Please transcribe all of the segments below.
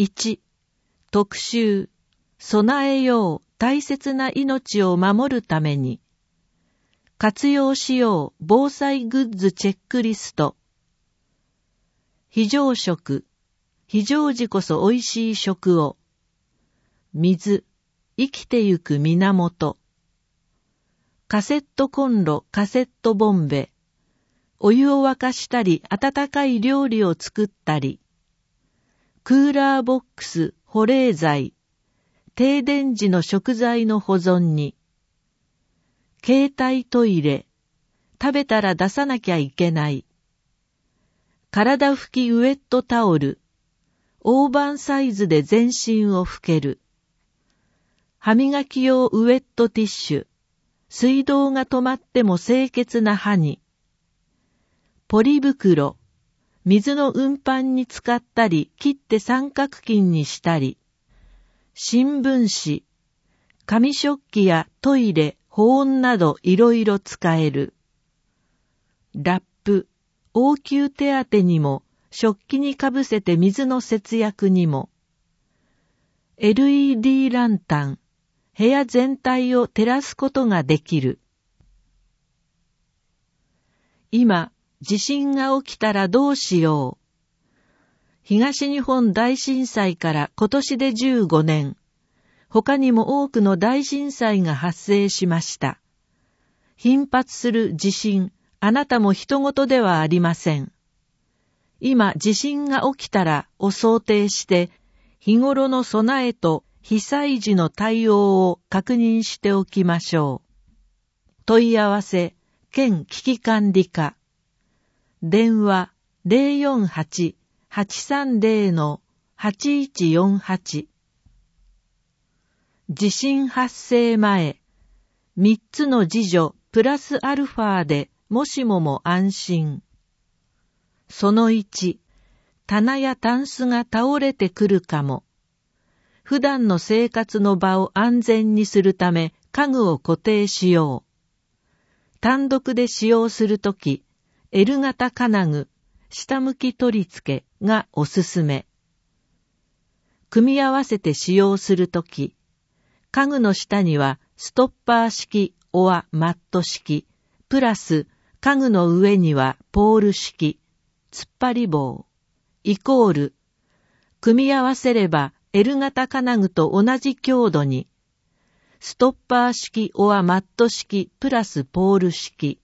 1、特集、備えよう大切な命を守るために、活用しよう防災グッズチェックリスト。非常食、非常時こそ美味しい食を。水、生きてゆく源。カセットコンロ、カセットボンベ。お湯を沸かしたり、温かい料理を作ったり。クーラーボックス、保冷剤。停電時の食材の保存に。携帯トイレ。食べたら出さなきゃいけない。体拭きウェットタオル。大判サイズで全身を拭ける。歯磨き用ウェットティッシュ。水道が止まっても清潔な歯に。ポリ袋。水の運搬に使ったり、切って三角巾にしたり。新聞紙。紙食器やトイレ、保温などいろいろ使える。ラップ。応急手当にも、食器にかぶせて水の節約にも。LED ランタン。部屋全体を照らすことができる。今、地震が起きたらどうしよう。東日本大震災から今年で15年。他にも多くの大震災が発生しました。頻発する地震、あなたも人事ではありません。今、地震が起きたらを想定して、日頃の備えと被災時の対応を確認しておきましょう。問い合わせ、県危機管理課。電話 048-830-8148。地震発生前、3つの自助プラスアルファでもしもも安心。その1、棚やタンスが倒れてくるかも。普段の生活の場を安全にするため家具を固定しよう。単独で使用するとき、L 型金具、下向き取り付けがおすすめ。組み合わせて使用するとき、家具の下にはストッパー式オアマット式、プラス家具の上にはポール式、突っ張り棒、イコール、組み合わせればL 型金具と同じ強度に、ストッパー式オアマット式プラスポール式。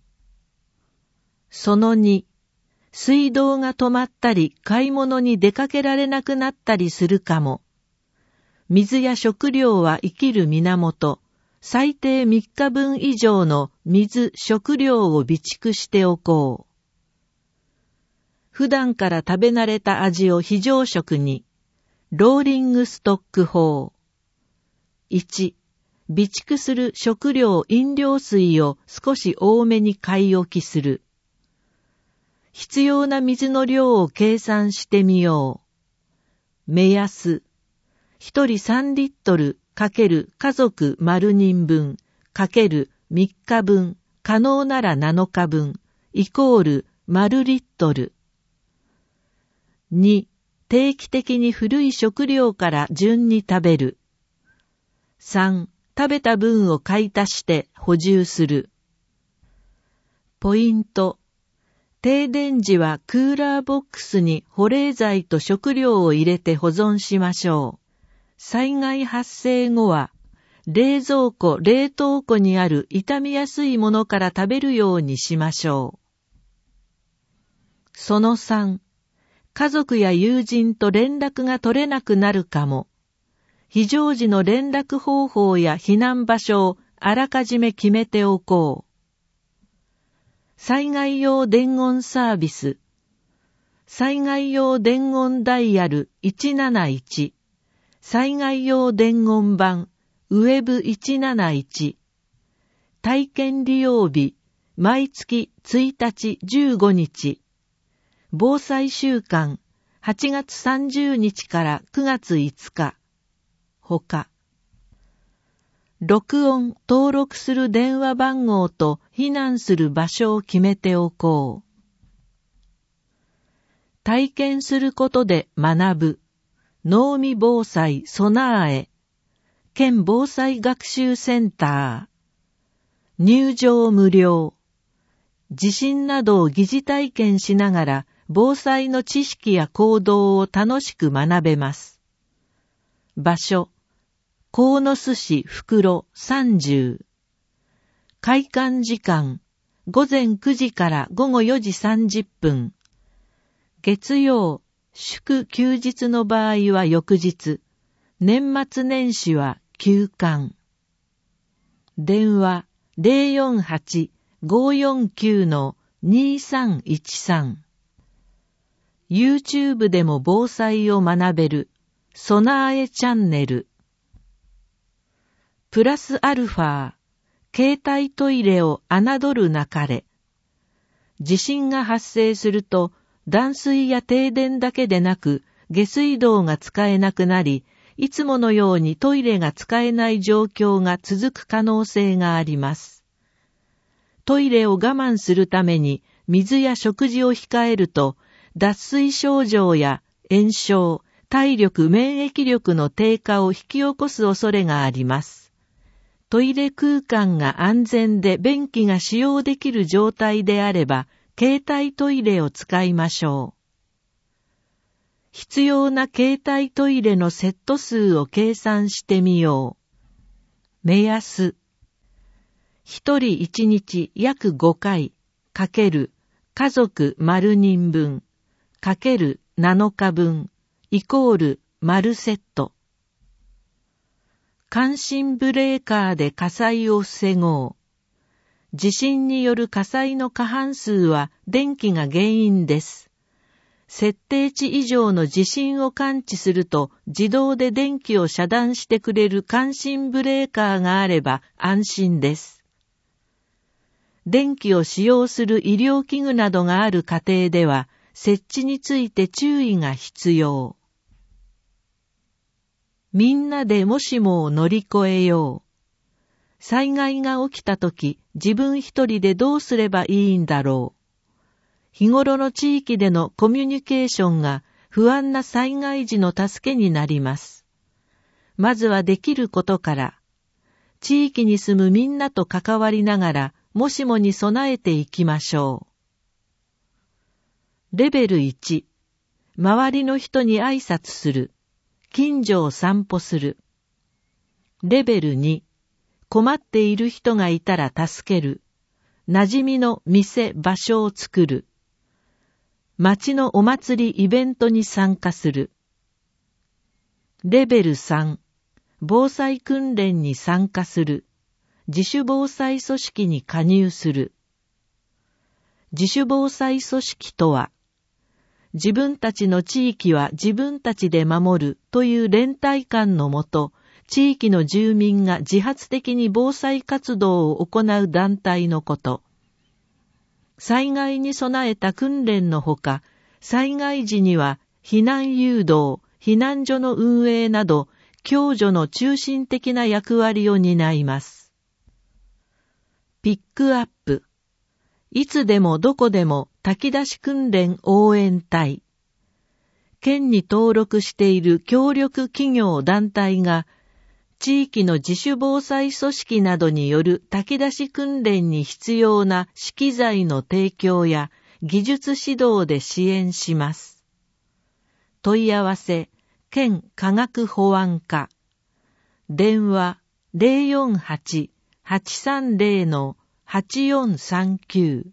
その2、水道が止まったり買い物に出かけられなくなったりするかも。水や食料は生きる源、最低3日分以上の水、食料を備蓄しておこう。普段から食べ慣れた味を非常食に、ローリングストック法。1、備蓄する食料、飲料水を少し多めに買い置きする。必要な水の量を計算してみよう。目安。1人3リットル×家族丸人分×3日分、可能なら7日分、イコール丸リットル。2、定期的に古い食料から順に食べる。3、食べた分を買い足して補充する。ポイント。停電時はクーラーボックスに保冷剤と食料を入れて保存しましょう。災害発生後は、冷蔵庫、冷凍庫にある傷みやすいものから食べるようにしましょう。その3、家族や友人と連絡が取れなくなるかも。非常時の連絡方法や避難場所をあらかじめ決めておこう。災害用伝言サービス。災害用伝言ダイヤル171。災害用伝言板ウェブ171。体験利用日毎月1日15日。防災週間8月30日から9月5日。ほか。録音・登録する電話番号と避難する場所を決めておこう。体験することで学ぶ。 濃味防災備え県防災学習センター。入場無料。地震などを疑似体験しながら防災の知識や行動を楽しく学べます。場所、鴻巣市袋30。開館時間、午前9時から午後4時30分。月曜、祝休日の場合は翌日。年末年始は休館。電話048-549-2313。YouTube でも防災を学べる備えチャンネル。プラスアルファ、携帯トイレを侮るなかれ。地震が発生すると断水や停電だけでなく下水道が使えなくなり、いつものようにトイレが使えない状況が続く可能性があります。トイレを我慢するために水や食事を控えると、脱水症状や炎症、体力・免疫力の低下を引き起こす恐れがあります。トイレ空間が安全で便器が使用できる状態であれば、携帯トイレを使いましょう。必要な携帯トイレのセット数を計算してみよう。目安。一人一日約5回かける家族丸人分かける7日分イコール丸セット。感震ブレーカーで火災を防ごう。地震による火災の過半数は電気が原因です。設定値以上の地震を感知すると自動で電気を遮断してくれる感震ブレーカーがあれば安心です。電気を使用する医療器具などがある家庭では設置について注意が必要。みんなでもしもを乗り越えよう。災害が起きたとき自分一人でどうすればいいんだろう。日頃の地域でのコミュニケーションが不安な災害時の助けになります。まずはできることから、地域に住むみんなと関わりながら、もしもに備えていきましょう。レベル1、周りの人に挨拶する、近所を散歩する。レベル2、困っている人がいたら助ける、馴染みの店、場所を作る。町のお祭りイベントに参加する。レベル3、防災訓練に参加する。自主防災組織に加入する。自主防災組織とは、自分たちの地域は自分たちで守るという連帯感のもと、地域の住民が自発的に防災活動を行う団体のこと。災害に備えた訓練のほか、災害時には避難誘導、避難所の運営など、共助の中心的な役割を担います。ピックアップ。いつでもどこでも炊き出し訓練応援隊。県に登録している協力企業団体が、地域の自主防災組織などによる炊き出し訓練に必要な資機材の提供や技術指導で支援します。問い合わせ、県科学保安課。電話048-830-8439。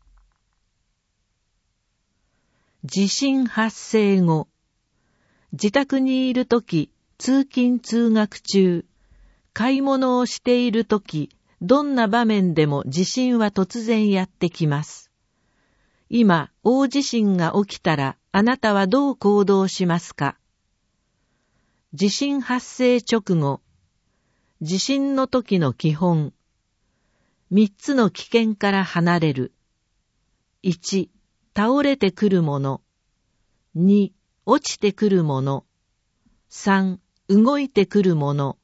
地震発生後。自宅にいるとき、通勤通学中、買い物をしているとき、どんな場面でも地震は突然やってきます。今、大地震が起きたら、あなたはどう行動しますか？地震発生直後、地震の時の基本。3つの危険から離れる。1、倒れてくるもの。2、落ちてくるもの。3、動いてくるもの。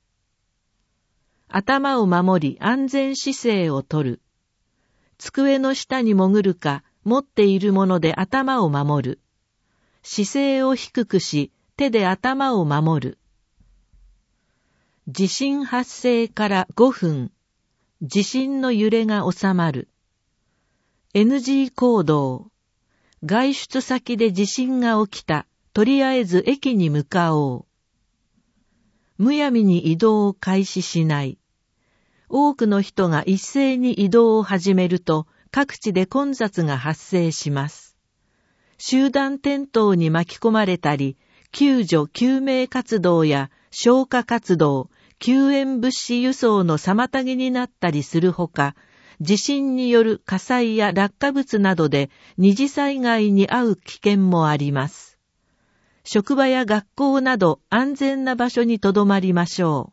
頭を守り安全姿勢をとる。机の下に潜るか持っているもので頭を守る。姿勢を低くし手で頭を守る。地震発生から5分、地震の揺れが収まる。NG 行動。外出先で地震が起きた。とりあえず駅に向かおう。むやみに移動を開始しない。多くの人が一斉に移動を始めると、各地で混雑が発生します。集団転倒に巻き込まれたり、救助・救命活動や消火活動、救援物資輸送の妨げになったりするほか、地震による火災や落下物などで二次災害に遭う危険もあります。職場や学校など安全な場所に留まりましょう。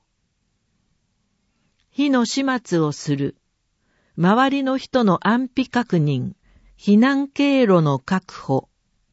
火の始末をする。周りの人の安否確認、避難経路の確保。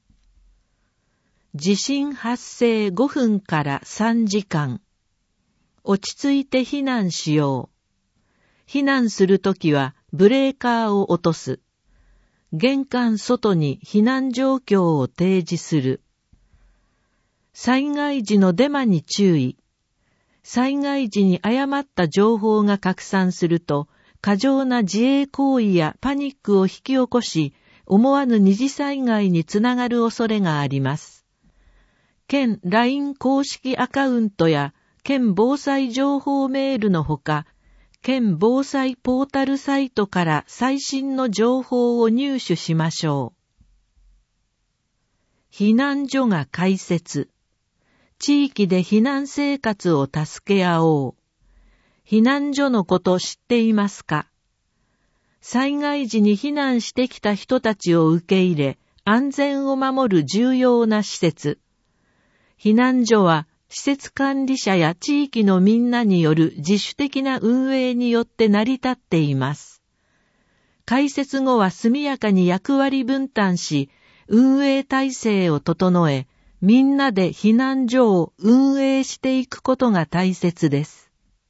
地震発生5分から3時間。落ち着いて避難しよう。避難するときはブレーカーを落とす。玄関外に避難状況を提示する。災害時のデマに注意。災害時に誤った情報が拡散すると、過剰な自衛行為やパニックを引き起こし、思わぬ二次災害につながる恐れがあります。県 LINE 公式アカウントや県防災情報メールのほか、県防災ポータルサイトから最新の情報を入手しましょう。避難所が開設。地域で避難生活を助け合おう。避難所のこと知っていますか？災害時に避難してきた人たちを受け入れ、安全を守る重要な施設。避難所は、施設管理者や地域のみんなによる自主的な運営によって成り立っています。開設後は速やかに役割分担し、運営体制を整え、みんなで避難所を運営していくことが大切です。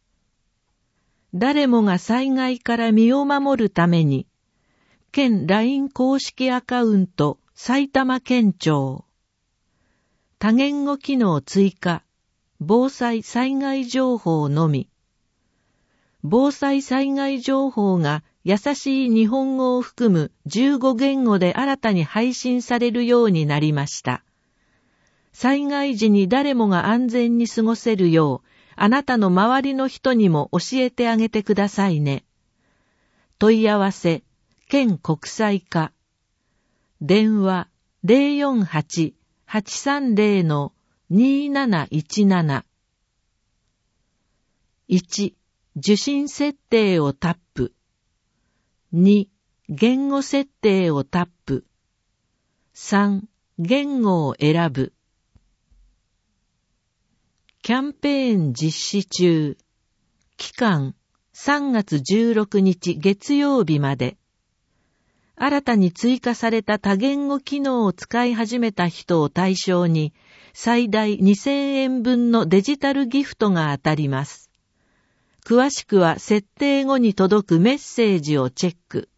誰もが災害から身を守るために、県 LINE 公式アカウント埼玉県庁。多言語機能追加。防災災害情報のみ。防災災害情報が優しい日本語を含む15言語で新たに配信されるようになりました。災害時に誰もが安全に過ごせるよう、あなたの周りの人にも教えてあげてくださいね。問い合わせ、県国際課。電話 048-830-2717。1、受信設定をタップ。2、言語設定をタップ。3、言語を選ぶ。キャンペーン実施中。期間3月16日月曜日まで。新たに追加された多言語機能を使い始めた人を対象に最大2000円分のデジタルギフトが当たります。詳しくは設定後に届くメッセージをチェック。